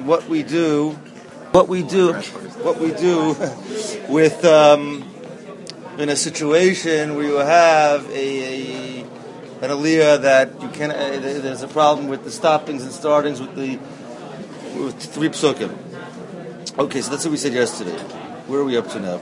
what we do with in a situation where you have an aliyah that you can there's a problem with the stoppings and startings with three psukim. Okay, so that's what we said yesterday. Where are we up to now?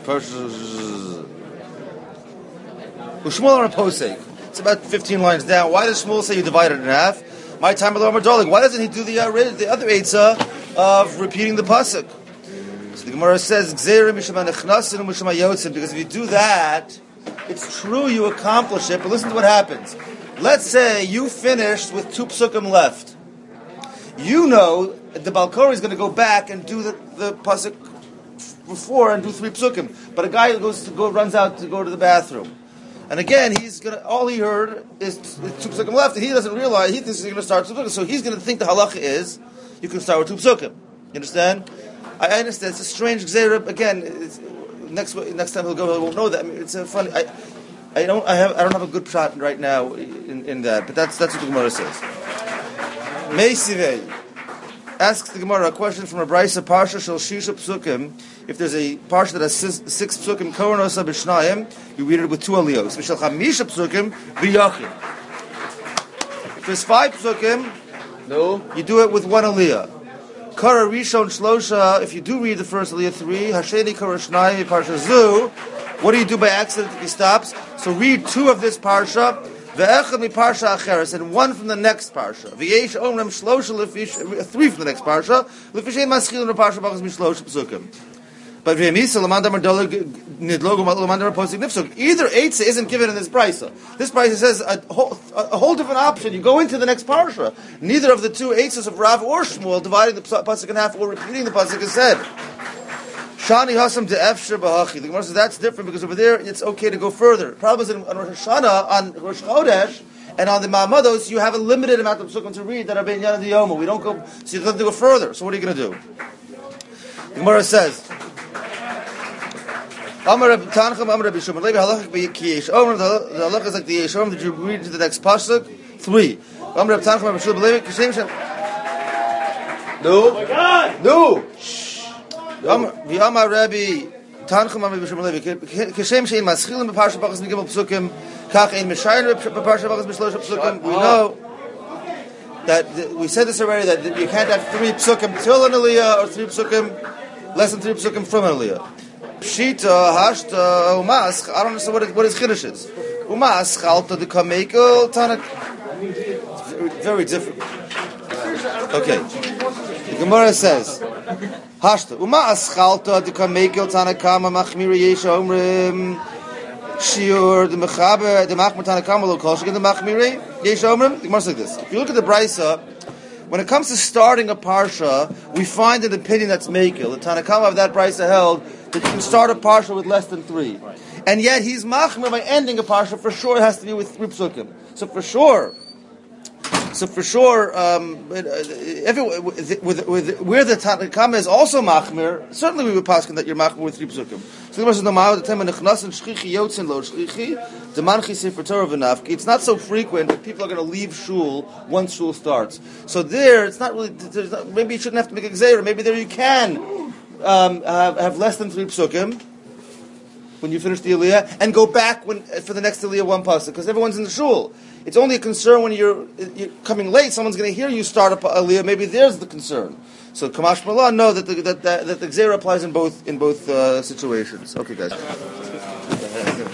Shmuel on a posek. It's about 15 lines down. Why does Shmuel say you divide it in half? My time of Darling. Why doesn't he do the other eitzah of repeating the pasuk? So the Gemara says, because if you do that, it's true you accomplish it, but listen to what happens. Let's say you finished with 2 psukim left. You know the Balkori is going to go back and do the pasuk before and do 3 psukim, but a guy runs out to go to the bathroom. And again, all he heard is 2 psukim left, and he doesn't realize, he thinks he's going to start 2 psukim, so he's going to think the halacha is, you can start with 2 psukim. You understand? I understand, it's a strange gzeira, again, next time he won't know that. I mean, it's a funny, I don't have a good shot right now in that, but that's what the Gemara says. Meisivei asks the Gemara a question from a Brisa Parsha Shel Shisha Psukim. If there's a Parsha that has 6 Psukim, Koronosa B'Shnayim, you read it with 2 aliyos. V'Shel Chamisha Psukim V'Yachid. If there's 5 Psukim, you do it with 1 aliyah. Kara Rishon Shlosha, if you do read the first aliyah 3, Hasheni Kara Shnayim Parsha Zu, what do you do by accident if he stops? So read 2 of this Parsha, Ve'echad mi Parsha Acheres, and 1 from the next Parsha. V'yesh Omram Shlosha Lefish, 3 from the next Parsha, Lefishein Maschil in Parsha Bachas Mishlosha Psukim. But V'yemisa Lamandam Ardola Nidlogo Lamandam Arposik Nifsuk. Either Eitzah isn't given in this Brisa. This Brisa says a whole different option. You go into the next Parsha. Neither of the 2 Eitzahs of Rav or Shmuel dividing the pasuk in half or repeating the pasuk is said. Shani Hasam de Efshir Bahachi. The Gemara says that's different because over there it's okay to go further. The problem is on Rosh Hashanah, on Rosh Chodesh, and on the Ma'amados, you have a limited amount of psukim to read that are Ben Yana Diyoma. We don't go, so you have to go further. So what are you going to do? The Gemara says, Amar Rabbi Tanchum, Amar Rabbi Shimon Levi, halachik b'kiyesh Omer, the halach is like the yesh Omer that you read to the next pasuk. 3. Amar Rabbi Tanchum, Amar Rabbi Shimon Levi, Kishem Shem. No. Oh my God. No. V'amar Rabbi Tanchum, Amar Rabbi Shimon Levi, Kishem Shein Maschilim b'Parsha Bachas Migimel Psukim, Kach Ein Meshayin b'Parsha Bachas Mishlosha Psukim. We know that we said this already that you can't have 3 psukim till an aliyah or 3 psukim less than 3 psukim from an aliyah. Pshita, hashta, umasch. I don't understand what his chiddush is. Umasch, alta de kamekel, tanak. Very different. Okay. The Gemara says, hashta, umasch, alta de kamekel, tanakama, machmira yesha omrim, shiur, the mechaber, the machmir tanakama, lo kol shigin, the machmira yesha omrim. The Gemara says like this. If you look at the Brisa, when it comes to starting a parsha, we find an opinion that's mekel. The Tanakama of that Brisa held that you can start a parsha with less than 3. And yet he's machmir by ending a parsha, for sure it has to be with 3 psukim. So for sure, where the Tanakama is also machmir, certainly we would paskin that you're machmir with 3 psukim. So the Gemara says, it's not so frequent that people are going to leave shul once shul starts. So there, it's not really, maybe you shouldn't have to make a gzeira. Maybe there you can have less than 3 psukim when you finish the aliyah, and go back for the next aliyah 1 pasuk, because everyone's in the shul. It's only a concern when you're coming late. Someone's going to hear you start a aliyah. Maybe there's the concern. So Kamash Malah know that the gzeira applies in both situations. Okay, guys.